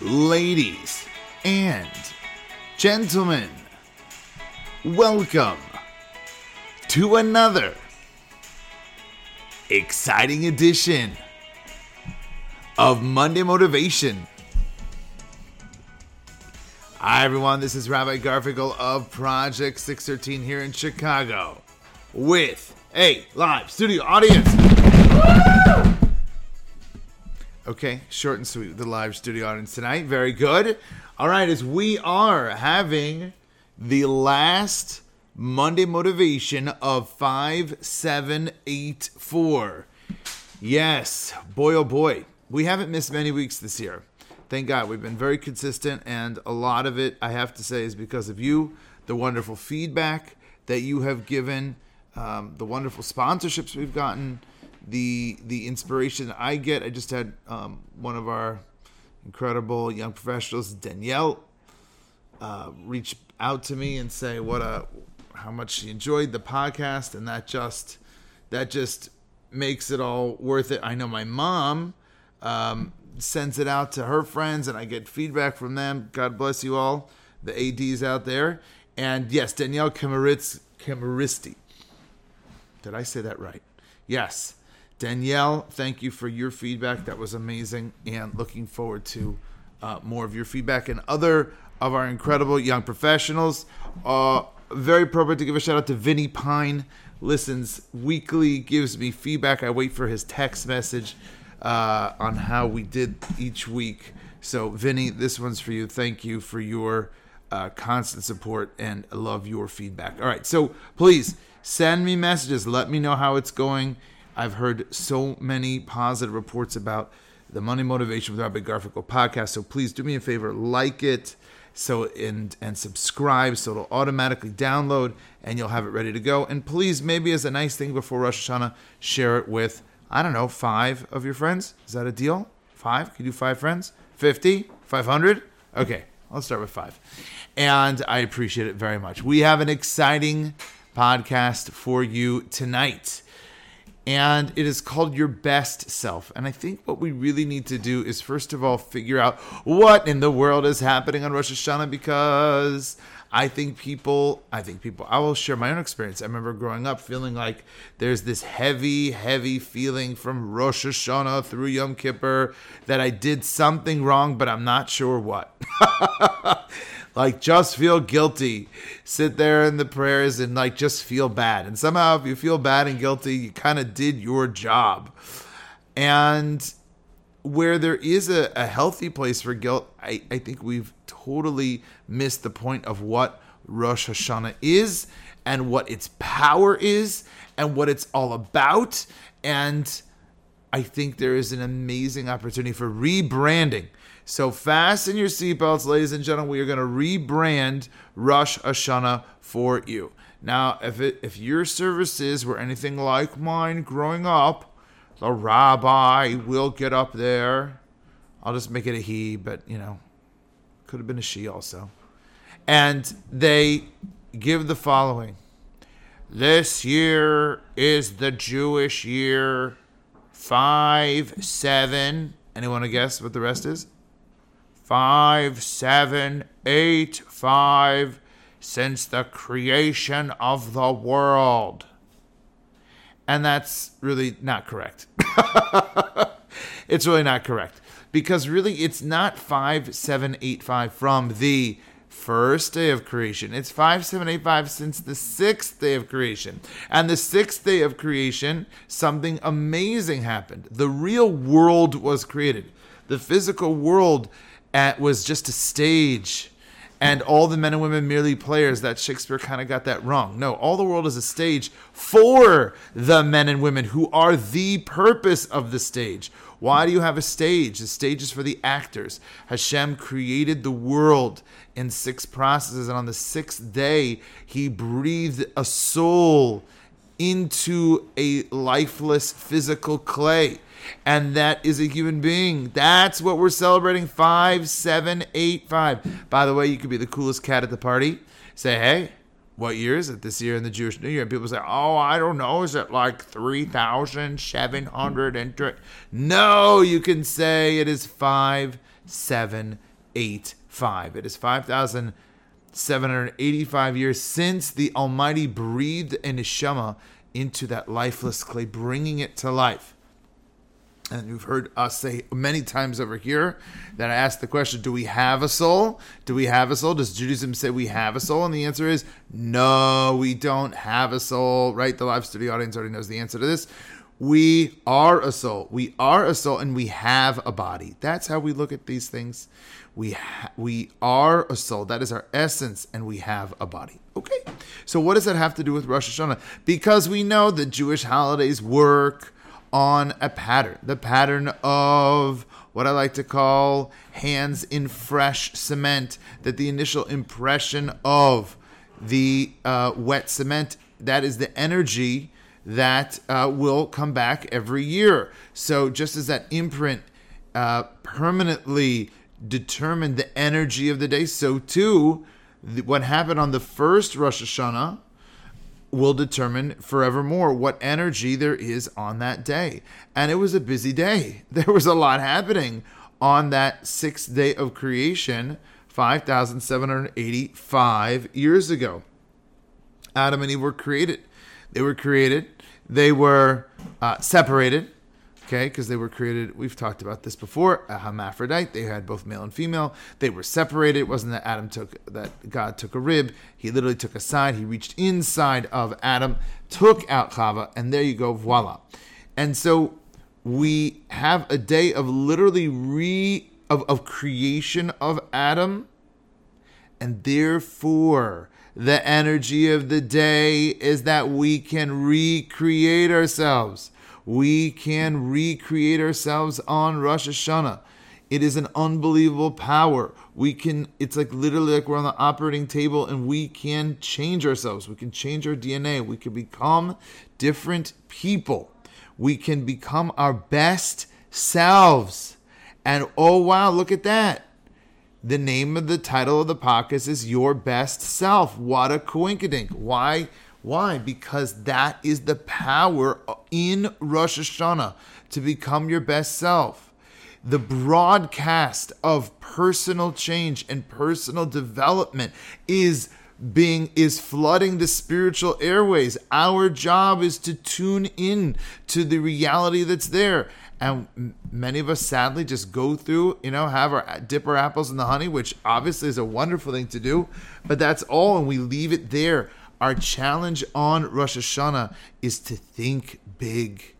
Ladies and gentlemen, welcome to another exciting edition of Monday Motivation. Hi everyone, this is Rabbi Garfinkel of Project 613 here in Chicago with a live studio audience. Woo! Okay, short and sweet with the live studio audience tonight. Very good. All right, as we are having the last Monday Motivation of 5784. Yes, boy oh boy. We haven't missed many weeks this year. Thank God. We've been very consistent, and a lot of it, I have to say, is because of you, the wonderful feedback that you have given, the wonderful sponsorships we've gotten, the inspiration I get. I just had one of our incredible young professionals, Danielle, reach out to me and say how much she enjoyed the podcast, and that just makes it all worth it. I know my mom sends it out to her friends, and I get feedback from them. God bless you all, the ADs out there. And yes, Danielle Camaristi. Did I say that right? Yes. Danielle, thank you for your feedback. That was amazing, and looking forward to more of your feedback and other of our incredible young professionals. Very appropriate to give a shout out to Vinny Pine. Listens weekly, gives me feedback. I wait for his text message on how we did each week. So, Vinny, this one's for you. Thank you for your constant support, and I love your feedback. All right, so please send me messages. Let me know how it's going. I've heard so many positive reports about the Monday Motivation with Rabbi Garfinkel podcast. So please do me a favor, like it and subscribe so it'll automatically download and you'll have it ready to go. And please, maybe as a nice thing before Rosh Hashanah, share it with, 5 of your friends. Is that a deal? 5? Can you do 5 friends? 50? 500? Okay, let's start with 5. And I appreciate it very much. We have an exciting podcast for you tonight, and it is called Your Best Self. And I think what we really need to do is, first of all, figure out what in the world is happening on Rosh Hashanah, because I will share my own experience. I remember growing up feeling like there's this heavy, heavy feeling from Rosh Hashanah through Yom Kippur that I did something wrong, but I'm not sure what. Like, just feel guilty. Sit there in the prayers and, just feel bad. And somehow, if you feel bad and guilty, you kind of did your job. And where there is a healthy place for guilt, I think we've totally missed the point of what Rosh Hashanah is and what its power is and what it's all about. And I think there is an amazing opportunity for rebranding. So fasten your seatbelts, ladies and gentlemen. We are going to rebrand Rosh Hashanah for you. Now, if your services were anything like mine growing up, the rabbi will get up there. I'll just make it a he, but, could have been a she also. And they give the following. This year is the Jewish year 57. Anyone want to guess what the rest is? 5785 since the creation of the world. And that's really not correct. It's really not correct. Because really it's not 5785 from the first day of creation. It's 5785 since the 6th day of creation. And the 6th day of creation, something amazing happened. The real world was created. The physical world was just a stage, and all the men and women merely players. That Shakespeare kind of got that wrong. No, all the world is a stage for the men and women who are the purpose of the stage. Why do you have a stage? The stage is for the actors. Hashem created the world in 6 processes, and on the 6th day, he breathed a soul into a lifeless physical clay. And that is a human being. That's what we're celebrating, 5785. By the way, you could be the coolest cat at the party. Say, hey, what year is it this year in the Jewish New Year? And people say, oh, I don't know. Is it like 3,700? No, you can say it is 5785. 5,785. It is 5,785 years since the Almighty breathed a neshama into that lifeless clay, bringing it to life. And you've heard us say many times over here that I asked the question, do we have a soul? Do we have a soul? Does Judaism say we have a soul? And the answer is, no, we don't have a soul, right? The live studio audience already knows the answer to this. We are a soul. We are a soul, and we have a body. That's how we look at these things. We are a soul. That is our essence, and we have a body. Okay, so what does that have to do with Rosh Hashanah? Because we know that Jewish holidays work on a pattern, the pattern of what I like to call hands in fresh cement, that the initial impression of the wet cement, that is the energy that will come back every year. So just as that imprint permanently determined the energy of the day, so too what happened on the first Rosh Hashanah will determine forevermore what energy there is on that day. And it was a busy day. There was a lot happening on that sixth day of creation, 5,785 years ago. Adam and Eve were created. They were created. They were separated. Okay, because they were created, we've talked about this before, a hermaphrodite. They had both male and female. They were separated. It wasn't that God took a rib. He literally took a side. He reached inside of Adam, took out Chava, and there you go, voila. And so we have a day of literally of creation of Adam, and therefore the energy of the day is that we can recreate ourselves. We can recreate ourselves on Rosh Hashanah. It is an unbelievable power. It's like literally like we're on the operating table and we can change ourselves. We can change our DNA. We can become different people. We can become our best selves. And oh wow, look at that. The name of the title of the podcast is Your Best Self. What a coinkydink. Why? Because that is the power in Rosh Hashanah to become your best self. The broadcast of personal change and personal development is flooding the spiritual airways. Our job is to tune in to the reality that's there. And many of us sadly just go through, dip our apples in the honey, which obviously is a wonderful thing to do, but that's all, and we leave it there. Our challenge on Rosh Hashanah is to think big.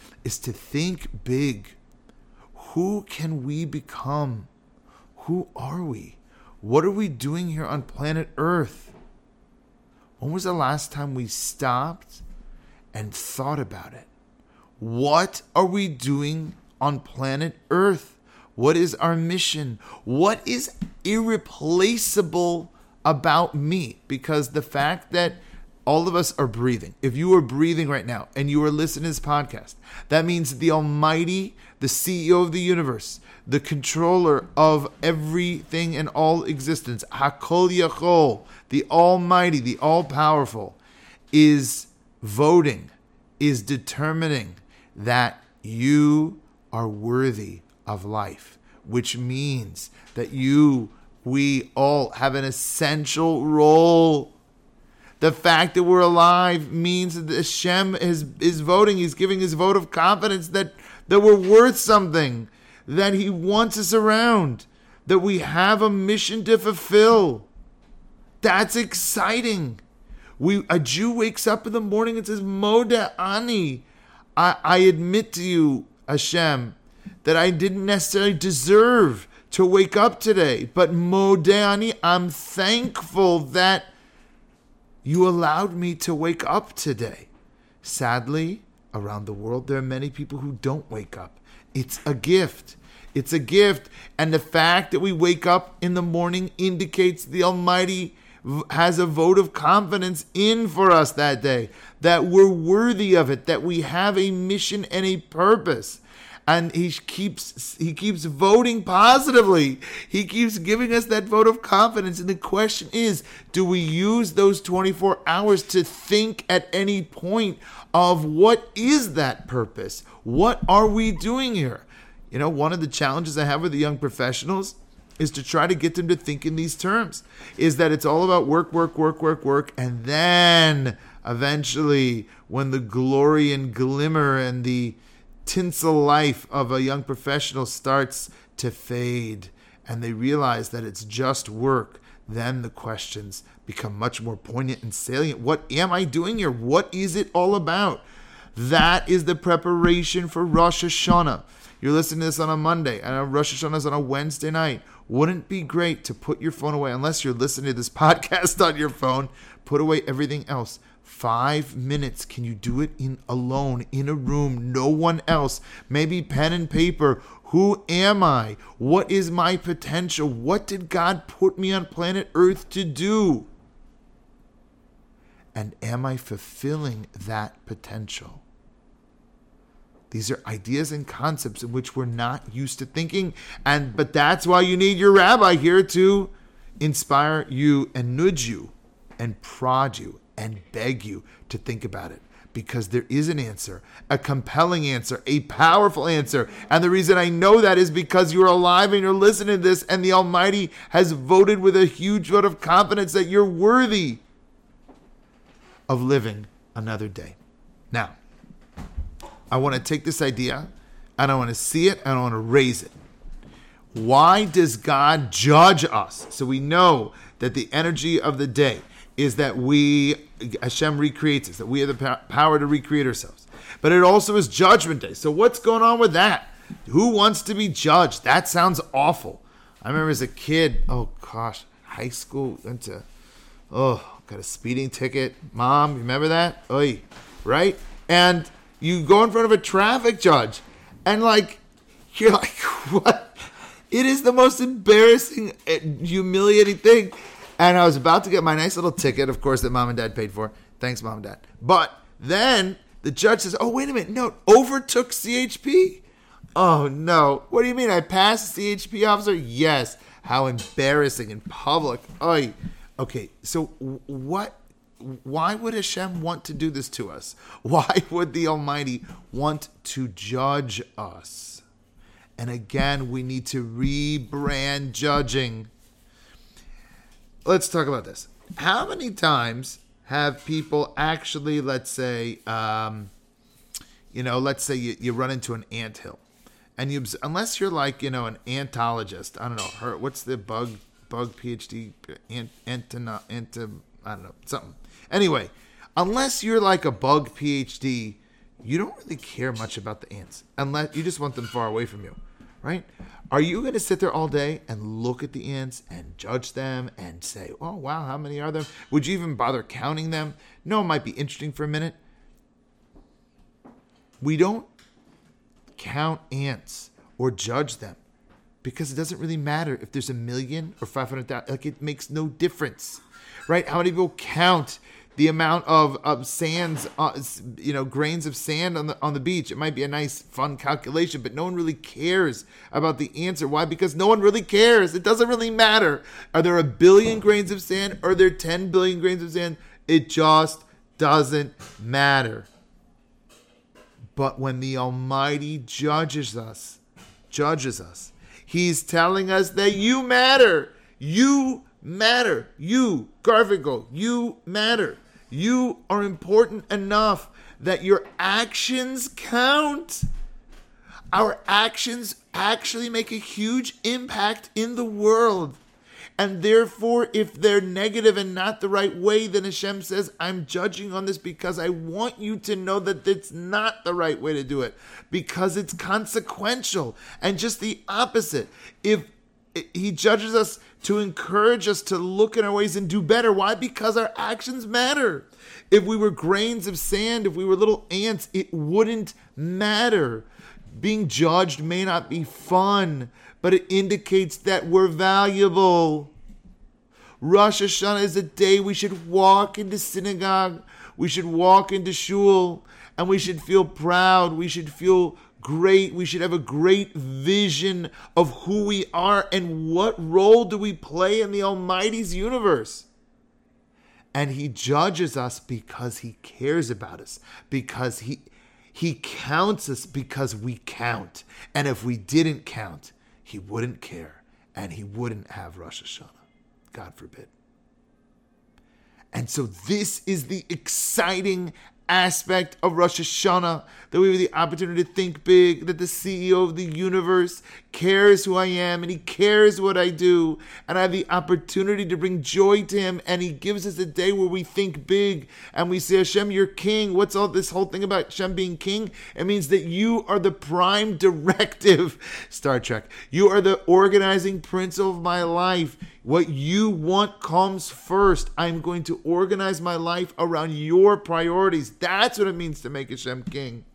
Who can we become? Who are we? What are we doing here on planet Earth? When was the last time we stopped and thought about it? What are we doing on planet Earth? What is our mission? What is irreplaceable about me? Because the fact that all of us are breathing, if you are breathing right now and you are listening to this podcast, that means the Almighty, the CEO of the universe, the controller of everything and all existence, Hakol Yachol, the Almighty, the All-Powerful, is voting, is determining that you are worthy of life, which means that we all have an essential role. The fact that we're alive means that Hashem is voting. He's giving his vote of confidence that we're worth something, that he wants us around, that we have a mission to fulfill. That's exciting. A Jew wakes up in the morning and says, Moda Ani, I admit to you, Hashem, that I didn't necessarily deserve to wake up today, but Modeh Ani, I'm thankful that you allowed me to wake up today. Sadly, around the world, there are many people who don't wake up. It's a gift. It's a gift. And the fact that we wake up in the morning indicates the Almighty has a vote of confidence in for us that day, that we're worthy of it, that we have a mission and a purpose. And he keeps voting positively. He keeps giving us that vote of confidence. And the question is, do we use those 24 hours to think at any point of what is that purpose? What are we doing here? One of the challenges I have with the young professionals is to try to get them to think in these terms, is that it's all about work, work, work, work, work. And then eventually when the glory and glimmer and the tinsel life of a young professional starts to fade and they realize that it's just work, then the questions become much more poignant and salient. What am I doing here? What is it all about? That is the preparation for Rosh Hashanah. You're listening to this on a Monday, and Rosh Hashanah is on a Wednesday night. Wouldn't it be great to put your phone away, unless you're listening to this podcast on your phone, put away everything else. 5 minutes. Can you do it alone, in a room, no one else? Maybe pen and paper. Who am I? What is my potential? What did God put me on planet Earth to do? And am I fulfilling that potential? These are ideas and concepts in which we're not used to thinking. But that's why you need your rabbi here to inspire you and nudge you and prod you and beg you to think about it. Because there is an answer, a compelling answer, a powerful answer. And the reason I know that is because you're alive and you're listening to this, and the Almighty has voted with a huge vote of confidence that you're worthy of living another day. Now, I want to take this idea and I want to see it and I want to raise it. Why does God judge us? So we know that the energy of the day is that Hashem recreates us, that we have the power to recreate ourselves. But it also is Judgment Day. So what's going on with that? Who wants to be judged? That sounds awful. I remember as a kid, high school, got a speeding ticket. Mom, remember that? Oy, right? And you go in front of a traffic judge and you're like, what? It is the most embarrassing, humiliating thing. And I was about to get my nice little ticket, of course, that Mom and Dad paid for. Thanks, Mom and Dad. But then the judge says, oh, wait a minute. No, overtook CHP? Oh, no. What do you mean? I passed the CHP officer? Yes. How embarrassing in public. Oy. Okay, so why would Hashem want to do this to us? Why would the Almighty want to judge us? And again, we need to rebrand judging. Let's talk about this. How many times have people actually, let's say you run into an anthill, and unless you're like, an antologist, I don't know, what's the bug PhD, I don't know, something. Anyway, unless you're like a bug PhD, you don't really care much about the ants, unless you just want them far away from you, right? Are you going to sit there all day and look at the ants and judge them and say, oh, wow, how many are there? Would you even bother counting them? No, it might be interesting for a minute. We don't count ants or judge them because it doesn't really matter if there's 1 million or 500,000. It makes no difference, right? How many people count the amount of sands, grains of sand on the beach? It might be a nice, fun calculation, but no one really cares about the answer. Why? Because no one really cares. It doesn't really matter. Are there 1 billion grains of sand? Or are there 10 billion grains of sand? It just doesn't matter. But when the Almighty judges us, He's telling us that you matter. You matter. You, Garfinkel, you matter. You are important enough that your actions count. Our actions actually make a huge impact in the world. And therefore, if they're negative and not the right way, then Hashem says, I'm judging on this because I want you to know that it's not the right way to do it, because it's consequential. And just the opposite. If He judges us to encourage us to look in our ways and do better. Why? Because our actions matter. If we were grains of sand, if we were little ants, it wouldn't matter. Being judged may not be fun, but it indicates that we're valuable. Rosh Hashanah is a day we should walk into synagogue, we should walk into shul, and we should feel proud, we should feel great, we should have a great vision of who we are and what role do we play in the Almighty's universe. And He judges us because He cares about us, because He counts us because we count. And if we didn't count, He wouldn't care. and he wouldn't have Rosh Hashanah. God forbid. And so this is the exciting aspect of Rosh Hashanah, that we have the opportunity to think big, that the CEO of the universe cares who I am and he cares what I do, and I have the opportunity to bring joy to him, and he gives us a day where we think big and we say, Hashem, you're king. What's all this whole thing about Hashem being king? It means that you are the prime directive, Star Trek. You are the organizing principle of my life. What you want comes first. I'm going to organize my life around your priorities. That's what it means to make Hashem king.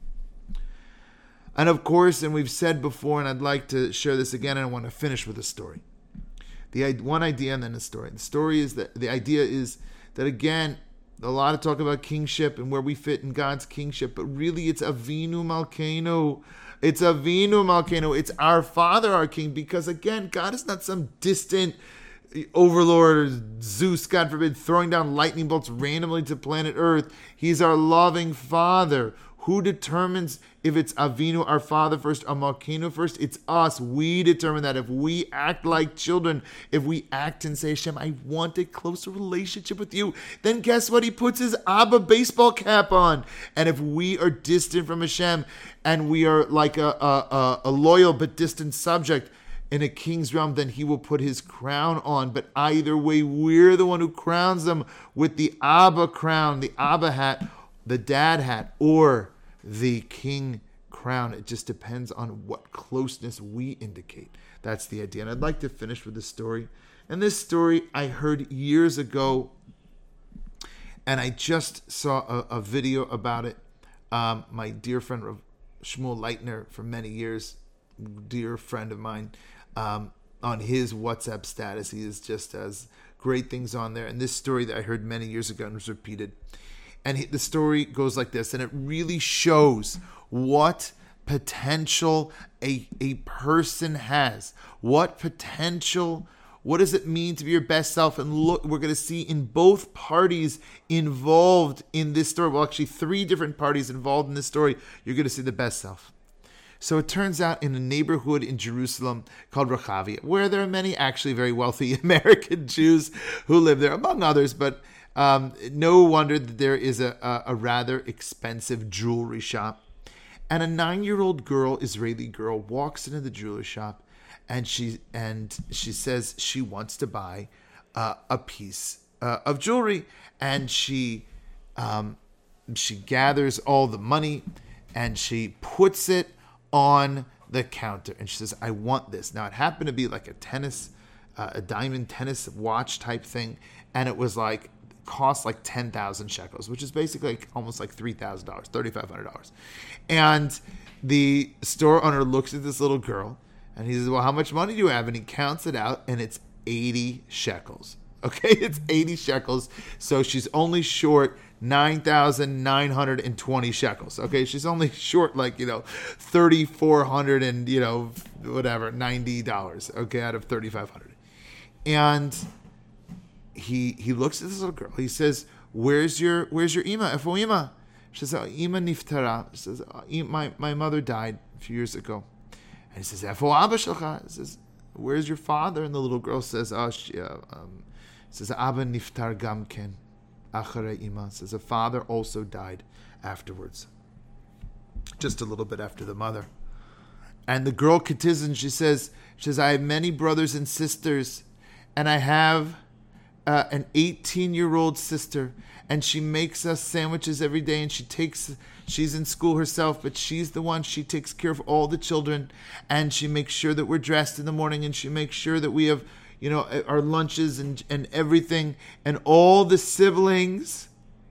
And of course, and we've said before, and I'd like to share this again, and I want to finish with a story. The one idea and then a story. The story is that the idea is that, again, a lot of talk about kingship and where we fit in God's kingship, but really it's Avinu Malkeinu. It's Avinu Malkeinu. It's our Father, our King, because again, God is not some distant overlord or Zeus, God forbid, throwing down lightning bolts randomly to planet Earth. He's our loving Father. Who determines if it's Avinu, our Father first, or Malkeinu first? It's us. We determine that. If we act like children, if we act and say, Hashem, I want a closer relationship with you, then guess what? He puts his Abba baseball cap on. And if we are distant from Hashem and we are like a loyal but distant subject in a king's realm, then he will put his crown on. But either way, we're the one who crowns them with the Abba crown, the Abba hat, the dad hat, or the king crown. It just depends on what closeness we indicate. That's the idea. And I'd like to finish with this story. And this story I heard years ago, and I just saw a video about it. My dear friend Shmuel Leitner, for many years, dear friend of mine, on his WhatsApp status, he is just as great things on there. And this story that I heard many years ago and was repeated. And the story goes like this, and it really shows what potential a person has. What potential, what does it mean to be your best self? And look, we're going to see in both parties involved in this story, well, actually 3 different parties involved in this story, you're going to see the best self. So it turns out in a neighborhood in Jerusalem called Rehavia, where there are many actually very wealthy American Jews who live there, among others, but no wonder that there is a rather expensive jewelry shop. And a 9-year-old girl, Israeli girl, walks into the jewelry shop, and she says she wants to buy a piece of jewelry, and she gathers all the money and she puts it on the counter, and she says, I want this. Now it happened to be like a diamond tennis watch type thing, and it was like cost like 10,000 shekels, which is basically almost like $3,000, $3,500. And the store owner looks at this little girl and he says, well, how much money do you have? And he counts it out, and it's 80 shekels. Okay, it's 80 shekels. So she's only short 9,920 shekels. Okay, she's only short like, $3,400 and, whatever, $90, okay, out of $3,500. And he looks at this little girl. He says, where's your ima? Efo ima? She says, ima niftara. She says, my mother died a few years ago. And he says, Efo abba shelcha? He says, where's your father? And the little girl says, says, Abba niftar gamken acharei ima. Says, a father also died afterwards, just a little bit after the mother. And the girl continues, and she says, I have many brothers and sisters, and I have an 18-year-old sister, and she makes us sandwiches every day, and she's in school herself, but she's the one, she takes care of all the children, and she makes sure that we're dressed in the morning, and she makes sure that we have, our lunches and everything, and all the siblings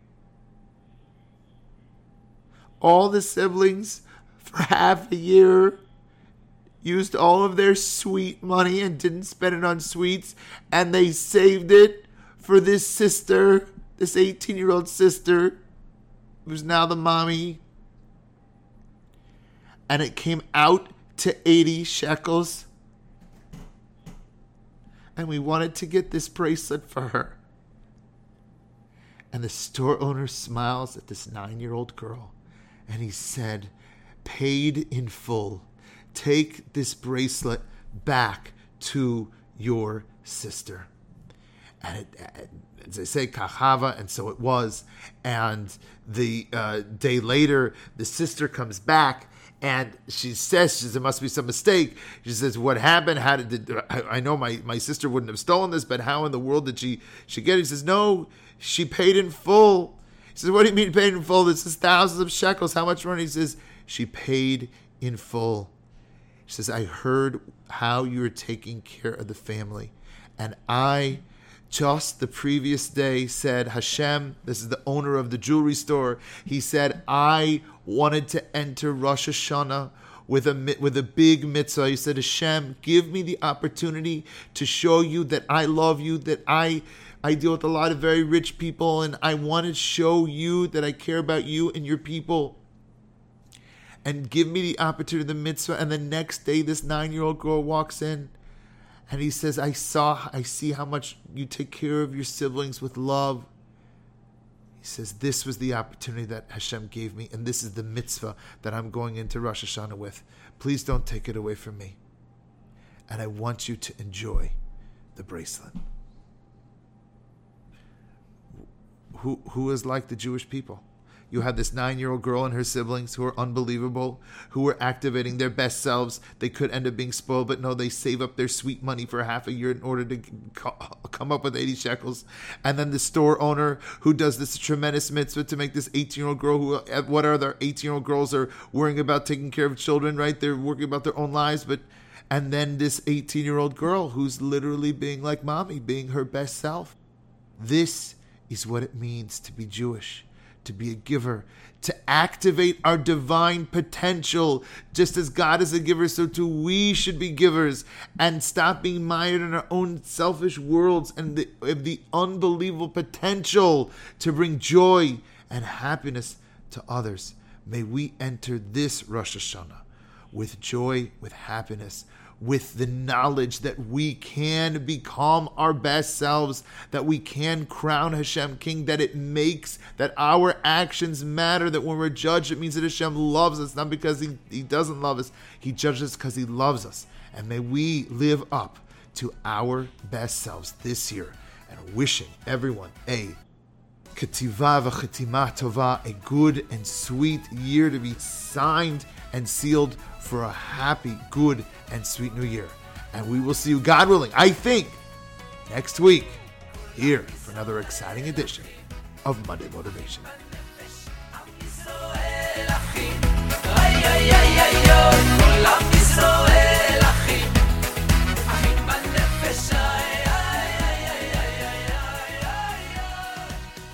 for half a year used all of their sweet money and didn't spend it on sweets, and they saved it for this sister, this 18-year-old sister, who's now the mommy. And it came out to 80 shekels. And we wanted to get this bracelet for her. And the store owner smiles at this 9-year-old girl. And he said, paid in full. Take this bracelet back to your sister. And as I say, kachava, and so it was. And the day later, the sister comes back, and she says, there must be some mistake. She says, what happened? How did I know my sister wouldn't have stolen this, but how in the world did she get it? He says, no, she paid in full. He says, what do you mean paid in full? This is thousands of shekels. How much money? He says, she paid in full. She says, I heard how you were taking care of the family. And I, just the previous day, said, Hashem, this is the owner of the jewelry store. He said, I wanted to enter Rosh Hashanah with a big mitzvah. He said, Hashem, give me the opportunity to show you that I love you, that I deal with a lot of very rich people, and I want to show you that I care about you and your people. And give me the opportunity, the mitzvah. And the next day, this 9-year-old girl walks in, and he says, I see how much you take care of your siblings with love. He says, this was the opportunity that Hashem gave me, and this is the mitzvah that I'm going into Rosh Hashanah with. Please don't take it away from me. And I want you to enjoy the bracelet. Who is like the Jewish people? You had this 9-year-old girl and her siblings who are unbelievable, who were activating their best selves. They could end up being spoiled, but no, they save up their sweet money for half a year in order to come up with 80 shekels. And then the store owner who does this tremendous mitzvah to make this 18-year-old girl, who, what are their 18-year-old girls are worrying about taking care of children, right? They're working about their own lives, and then this 18-year-old girl who's literally being like mommy, being her best self. This is what it means to be Jewish. To be a giver, to activate our divine potential. Just as God is a giver, so too we should be givers, and stop being mired in our own selfish worlds and the unbelievable potential to bring joy and happiness to others. May we enter this Rosh Hashanah with joy, with happiness, with the knowledge that we can become our best selves, that we can crown Hashem King, that it makes, that our actions matter, that when we're judged, it means that Hashem loves us, not because he doesn't love us. He judges us because he loves us. And may we live up to our best selves this year, and wishing everyone a Ketiva v'chetima tova, a good and sweet year to be signed and sealed for a happy, good, and sweet new year. And we will see you, God willing, I think, next week, here for another exciting edition of Monday Motivation. Ay, ay, ay, ay, ay,